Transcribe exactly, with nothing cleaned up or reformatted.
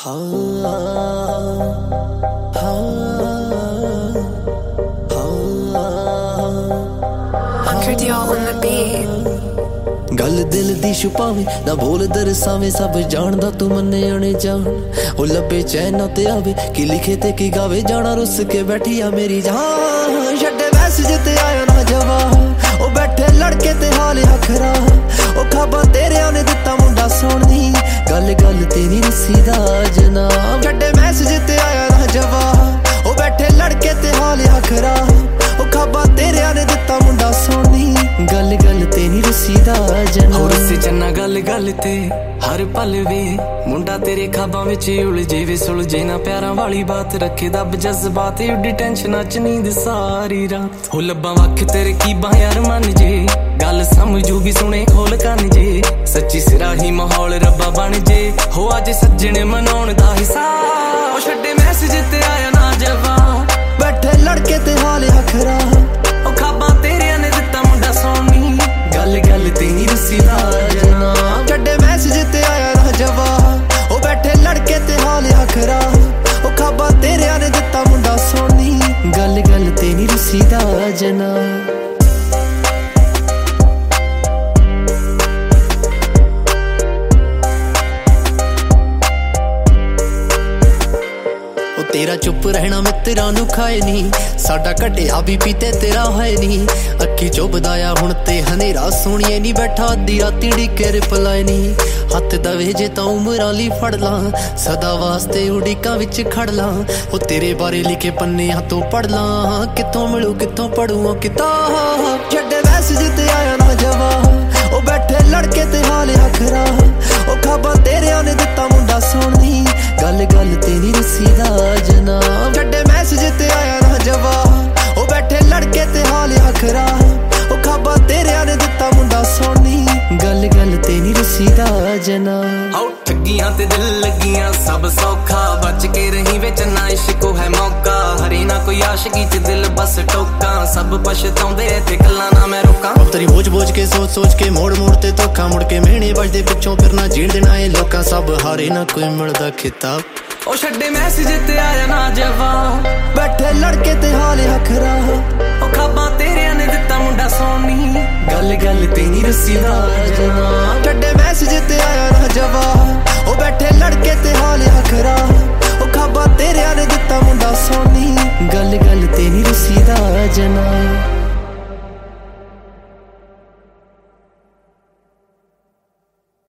गल दिल दी छुपावे ना बोल दरसावे सब जानदा तू मन्ने आने जान ओ लबे चैन ते आवे कि लिखे ते की गावे जाना रुस के बैठी आ मेरी जान छड्डे मैसेज ते आया ना जवाब ओ बैठे लड़के ते हाल अखरा ओ खाबा तेरे ने दिता मुंडा सोहनी गल गल तेरी रस्सी दा जनाब छड्डे मैसेज ते आया ना जवाब ओ बैठे लड़के ते हाल अखरा ओ खाबा तेरे ने दिता मुंडा सोहनी गल गल तेरी रस्सी दा जनाब और से चन्ना गल गल ते हर पल वे मुंडा तेरे खाबां विच उलझे वे सुलझे ना प्यारां वाली बात रखे दब जज्बात उड्डी टेंशनां च नींद सारी रात हो लब्बां वख तेरे की यार मन जे गल समझूगी सुने खोल कन जे सच्ची सिरा ही माहौल रब्बा बन जे हो अज सज्जने मनाउण दा हिसाब ओ छड्डे मैसेज ते आया ना जवाब बैठे लड़के ते हाल अखरा ओ खाबां तेरे ने दिता मुंडा सोहनी गल गल तेरी रस्सी दा जनाब छड्डे मैसेज ते आया ना जवाब ओ बैठे लड़के ते हाल अखरा ओ खाबा तेरे ने दिता मुंडा सोहनी गल गल तेरी रस्सी दा जनाब तेरा चुप रहना मित्रा नू खाए नी साडा घटिया भी पीते तेरा है नी अखी चुभदाया हुण ते हनेरा सोहणिए नी बैठा अद्धी राती डिके रिप्लाई नी हथ दवे जे तां उमरां ली फड़ लां सदा वास्ते उड़ीकां विच खड़ लां ओ तेरे बारे लिखे पन्नियां तो पढ़ लां कित्थों मिलू कित्थों पढ़ूं ओ किताब छड्डे मैसेज ते आया ना जवाब ओ बैठे लड़के ते हाल अखरा ओ खाबा तेरे ने दिता मुंडा सोहनी गल गल तेरी रस्सी दा जनाब छड्डे मैसेज ते आया ना जवाब ओ बैठे लड़के ते हाल अखरा ओ खाबा तेरे ने दिता मुंडा सोहनी गल गल तेरी रस्सी दा जनाब आओ ठगियां ते दिल लगियां सब सौखा बच के रही वे चन्ना इश्क है मौका हरी ना कोई आशिकी च दिल बस टोका सब पछताउंदे ते गल्लां ना मैं रोकां तेरी बोझ बोझ के सोच सोच के मोड़ मोड़ ते धोखा मुड़ के मेहने बजदे पिछों फिर ना जीण देना ए लोकां सब हारे ना कोई मिलदा खिताब ओ छड्डे मैसेज ते आया ना जवाब बैठे लड़के ते हाल अखरा ओ खाबां तेरे ने दिता मुंडा सोहनी गल गल तेरी रस्सी दा जनाब छड्डे मैसेज ते आया